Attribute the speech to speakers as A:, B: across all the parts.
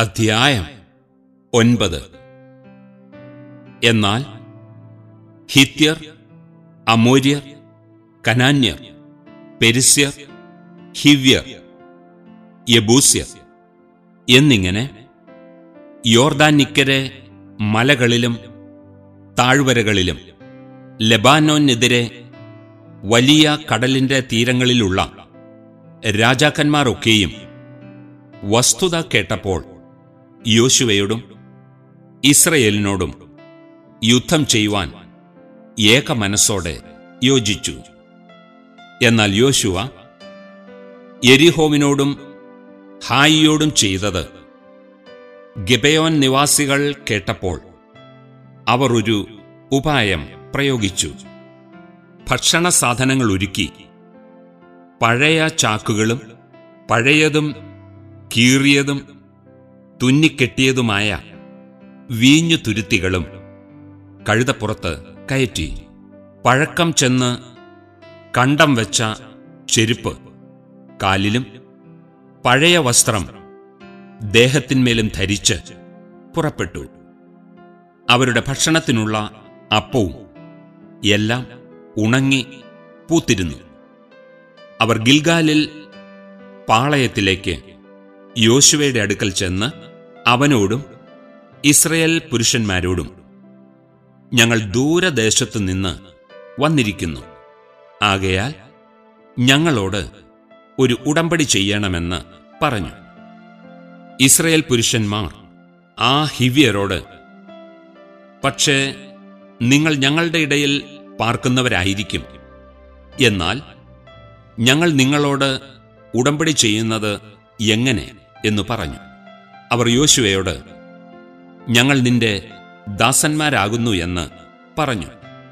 A: അധ്യായം 9. എന്നാൽ ഹിത്യർ, അമോര്യർ, കനാന്യർ, പെരിസ്യർ, ഹിവ്യർ, യെബൂസ്യർ എന്നിങ്ങനെ യോർദാനിക്കരെ മലകളിലും താഴ്വരകളിലും ലെബാനോനെതിരെ വലിയ കടലിന്റെ തീരങ്ങളിലുള്ള രാജാക്കന്മാരൊക്കെയും വസ്തുത കേട്ടപ്പോൾ യോശുവയോടും ഇസ്രയേലിനോടും യുദ്ധം ചെയ്യുവാൻ ഏക മനസ്സോടെ യോജിച്ചു. എന്നാൽ യോശുവ യെരിഹോവിനോടും ഹായിയോടും ചെയ്തത് ഗിബെയോൻ നിവാസികൾ കേട്ടപ്പോൾ അവർ ഒരു ഉപായം പ്രയോഗിച്ചു. ഭക്ഷണ സാധനങ്ങൾ ഒരുക്കി പഴയ ചാക്കുകളും പഴയതും കീറിയതും തുന്നിക്കെട്ടിയതുമായ വീഞ്ഞു തുരുത്തികളും കഴുതപ്പുറത്ത് കയറ്റി, പഴക്കം ചെന്ന് കണ്ടം വെച്ച ചെരുപ്പ് കാലിലും പഴയ വസ്ത്രം ദേഹത്തിന്മേലും ധരിച്ച് പുറപ്പെട്ടു. അവരുടെ ഭക്ഷണത്തിനുള്ള അപ്പവും എല്ലാം ഉണങ്ങി പൂത്തിരുന്നു. അവർ ഗിൽഗാലിൽ പാളയത്തിലേക്ക് യോശുവയുടെ അടുക്കൽ ചെന്ന് അവനോടും ഇസ്രയേൽ പുരുഷന്മാരോടും, ഞങ്ങൾ ദൂരദേശത്തു നിന്ന് വന്നിരിക്കുന്നു, ആകയാൽ ഞങ്ങളോട് ഒരു ഉടമ്പടി ചെയ്യണമെന്ന് പറഞ്ഞു. ഇസ്രയേൽ പുരുഷന്മാർ ആ ഹിവ്യരോട്, പക്ഷേ നിങ്ങൾ ഞങ്ങളുടെ ഇടയിൽ പാർക്കുന്നവരായിരിക്കും, എന്നാൽ ഞങ്ങൾ നിങ്ങളോട് ഉടമ്പടി ചെയ്യുന്നത് എങ്ങനെ എന്ന് പറഞ്ഞു. അവർ യോശുവയോട്, ഞങ്ങൾ നിന്റെ ദാസന്മാരാകുന്നു എന്ന് പറഞ്ഞു.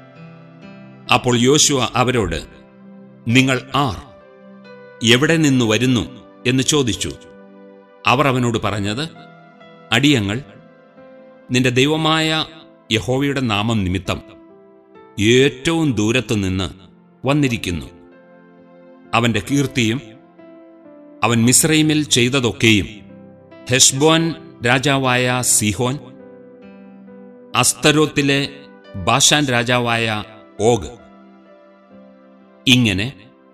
A: അപ്പോൾ യോശുവ അവരോട്, നിങ്ങൾ ആർ, എവിടെ നിന്നു വരുന്നു എന്ന് ചോദിച്ചു. അവർ അവനോട് പറഞ്ഞത്, അടിയങ്ങൾ നിന്റെ ദൈവമായ യഹോവയുടെ നാമം നിമിത്തം ഏറ്റവും ദൂരത്തുനിന്ന് വന്നിരിക്കുന്നു. അവന്റെ കീർത്തിയും അവൻ മിസ്രയീമിൽ ചെയ്തതൊക്കെയും ഹെശ്ബോൻ രാജാവായ സീഹോൻ, അസ്തരോത്തിലെ ബാഷാൻ രാജാവായ ഓഗ്, ഇങ്ങനെ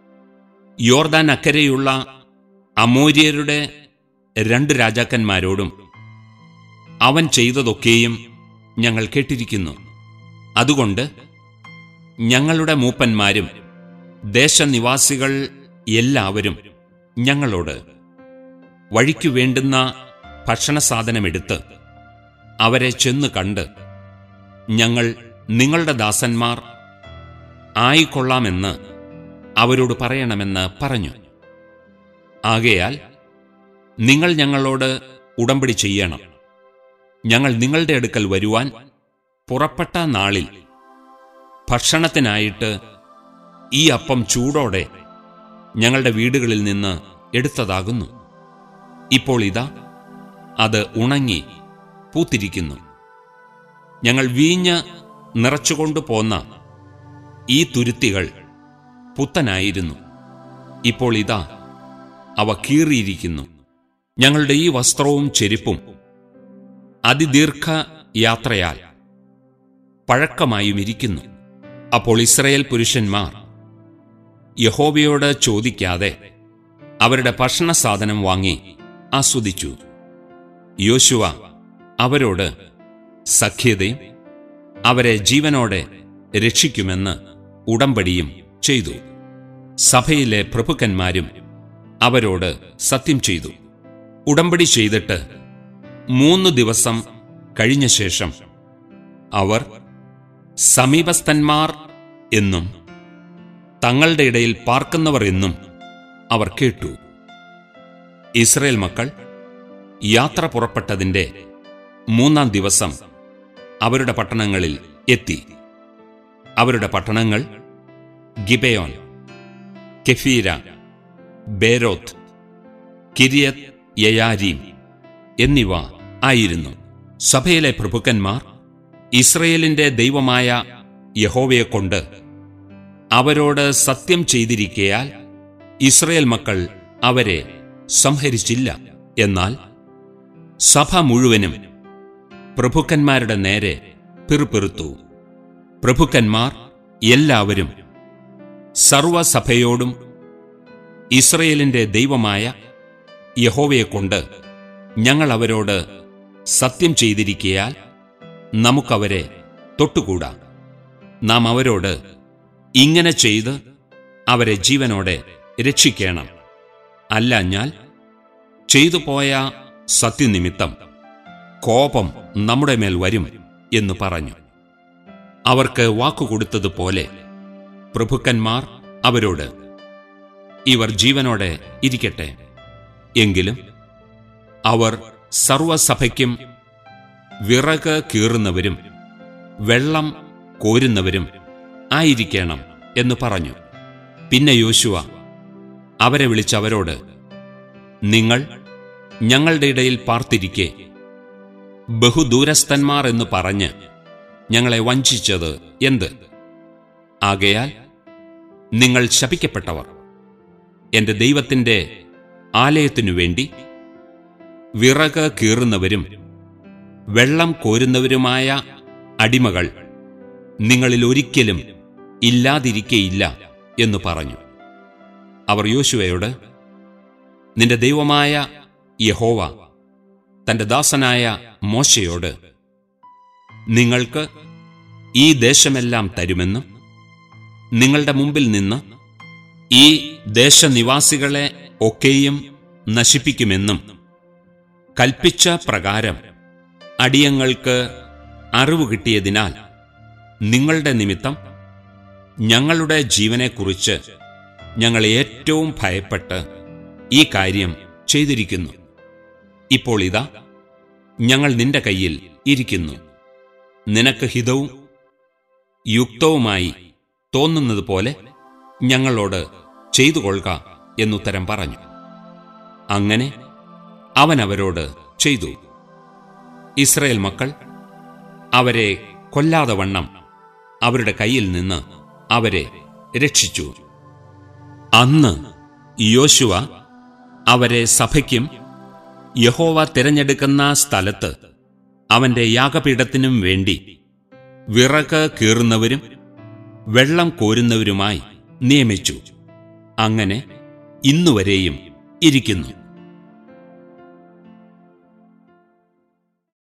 A: യോർദാൻ അക്കരെയുള്ള അമോര്യരുടെ 2 രാജാക്കന്മാരോടും അവൻ ചെയ്തതൊക്കെയും ഞങ്ങൾ കേട്ടിരിക്കുന്നു. അതുകൊണ്ട് ഞങ്ങളുടെ മൂപ്പന്മാരും ദേശനിവാസികൾ എല്ലാവരും ഞങ്ങളോട്, വഴിക്കു വേണ്ടുന്ന ഭക്ഷണസാധനമെടുത്ത് അവരെ ചെന്ന് കണ്ട് ഞങ്ങൾ നിങ്ങളുടെ ദാസന്മാർ ആയിക്കൊള്ളാമെന്ന് അവരോട് പറയണമെന്ന് പറഞ്ഞു. ആകയാൽ നിങ്ങൾ ഞങ്ങളോട് ഉടമ്പടി ചെയ്യണം. ഞങ്ങൾ നിങ്ങളുടെ അടുക്കൽ വരുവാൻ പുറപ്പെട്ട നാളിൽ ഭക്ഷണത്തിനായിട്ട് ഈ അപ്പം ചൂടോടെ ഞങ്ങളുടെ വീടുകളിൽ നിന്ന് എടുത്തതാകുന്നു. ഇപ്പോൾ ഇതാ അത് ഉണങ്ങി പൂത്തിരിക്കുന്നു. ഞങ്ങൾ വീഞ്ഞ് നിറച്ചുകൊണ്ടു പോന്ന ഈ തുരുത്തികൾ പുത്തനായിരുന്നു. ഇപ്പോൾ ഇതാ അവ കീറിയിരിക്കുന്നു. ഞങ്ങളുടെ ഈ വസ്ത്രവും ചെരുപ്പും അതിദീർഘ യാത്രയാൽ പഴക്കമായുമിരിക്കുന്നു. അപ്പോൾ ഇസ്രയേൽ പുരുഷന്മാർ യഹോവയോട് ചോദിക്കാതെ അവരുടെ ഭക്ഷണ സാധനം വാങ്ങി ആസ്വദിച്ചു. യോശുവ അവരോട് സഖ്യതയും അവരെ ജീവനോടെ രക്ഷിക്കുമെന്ന് ഉടമ്പടിയും ചെയ്തു. സഭയിലെ പ്രഭുക്കന്മാരും അവരോട് സത്യം ചെയ്തു. ഉടമ്പടി ചെയ്തിട്ട് 3 ദിവസം കഴിഞ്ഞ ശേഷം അവർ സമീപസ്ഥന്മാർ എന്നും തങ്ങളുടെ ഇടയിൽ പാർക്കുന്നവർ എന്നും അവർ കേട്ടു. ഇസ്രയേൽ മക്കൾ യാത്ര പുറപ്പെട്ടതിന്റെ 3-ാം ദിവസം അവരുടെ പട്ടണങ്ങളിൽ എത്തി. അവരുടെ പട്ടണങ്ങൾ ഗിബെയോൻ, കെഫീര, ബേരോത്ത്, കിര്യത്ത് യയാരീം എന്നിവ ആയിരുന്നു. സഭയിലെ പ്രഭുക്കന്മാർ ഇസ്രയേലിന്റെ ദൈവമായ യഹോവയെക്കൊണ്ട് അവരോട് സത്യം ചെയ്തിരിക്കയാൽ ഇസ്രയേൽ മക്കൾ അവരെ സംഹരിച്ചില്ല. എന്നാൽ സഭ മുഴുവനും പ്രഭുക്കന്മാരുടെ നേരെ പിറുപിറുത്തു. പ്രഭുക്കന്മാർ എല്ലാവരും സർവസഭയോടും ഇസ്രയേലിന്റെ ദൈവമായ യഹോവയെക്കൊണ്ട് ഞങ്ങൾ അവരോട് സത്യം ചെയ്തിരിക്കയാൽ നമുക്കവരെ തൊട്ടുകൂടാ. നാം അവരോട് ഇങ്ങനെ ചെയ്ത് അവരെ ജീവനോടെ രക്ഷിക്കണം. അല്ലാഞ്ഞാൽ ചെയ്തുപോയ സത്യനിമിത്തം കോപം നമ്മുടെ മേൽ വരും എന്ന് പറഞ്ഞു. അവർക്ക് വാക്കുകൊടുത്തതുപോലെ പ്രഭുക്കന്മാർ അവരോട് ഇവർ ജീവനോടെ ഇരിക്കട്ടെ. എങ്കിലും അവർ സർവസഭയ്ക്കും വിറക് കീറുന്നവരും വെള്ളം കോരുന്നവരും ആയിരിക്കണം എന്ന് പറഞ്ഞു. പിന്നെ യോശുവ അവരെ വിളിച്ചവരോട്, നിങ്ങൾ ഞങ്ങളുടെ ഇടയിൽ പാർത്തിരിക്കെ ബഹുദൂരസ്ഥന്മാർ എന്ന് പറഞ്ഞ് ഞങ്ങളെ വഞ്ചിച്ചത് എന്ത്? ആകയാൽ നിങ്ങൾ ശപിക്കപ്പെട്ടവർ. എന്റെ ദൈവത്തിന്റെ ആലയത്തിനു വേണ്ടി വിറക് കീറുന്നവരും വെള്ളം കോരുന്നവരുമായ അടിമകൾ നിങ്ങളിൽ ഒരിക്കലും ഇല്ലാതിരിക്കയില്ല എന്ന് പറഞ്ഞു. അവർ യോശുവയോട്, നിന്റെ ദൈവമായ യഹോവ തന്റെ ദാസനായ മോശയോട് നിങ്ങൾക്ക് ഈ ദേശമെല്ലാം തരുമെന്നും നിങ്ങളുടെ മുമ്പിൽ നിന്ന് ഈ ദേശനിവാസികളെ ഒക്കെയും നശിപ്പിക്കുമെന്നും കൽപ്പിച്ച പ്രകാരം അടിയങ്ങൾക്ക് അറിവ് കിട്ടിയതിനാൽ നിങ്ങളുടെ നിമിത്തം ഞങ്ങളുടെ ജീവനെക്കുറിച്ച് ഞങ്ങൾ ഏറ്റവും ഭയപ്പെട്ട് ഈ കാര്യം ചെയ്തിരിക്കുന്നു. ഇപ്പോൾ ഇതാ ഞങ്ങൾ നിന്റെ കയ്യിൽ ഇരിക്കുന്നു. നിനക്ക് ഹിതവും യുക്തവുമായി തോന്നുന്നത് പോലെ ഞങ്ങളോട് ചെയ്തു കൊള്ളുക എന്നുത്തരം പറഞ്ഞു. അങ്ങനെ അവൻ അവരോട് ചെയ്തു. ഇസ്രായേൽ മക്കൾ അവരെ കൊല്ലാതെ വണ്ണം അവരുടെ കയ്യിൽ നിന്ന് അവരെ രക്ഷിച്ചു. അന്ന് യോശുവ അവരെ സഭയ്ക്കും യഹോവ തിരഞ്ഞെടുക്കുന്ന സ്ഥലത്ത് അവന്റെ യാഗപീഠത്തിനും വേണ്ടി വിറക് കീറുന്നവരും വെള്ളം കോരുന്നവരുമായി നിയമിച്ചു. അങ്ങനെ ഇന്നുവരെയും ഇരിക്കുന്നു.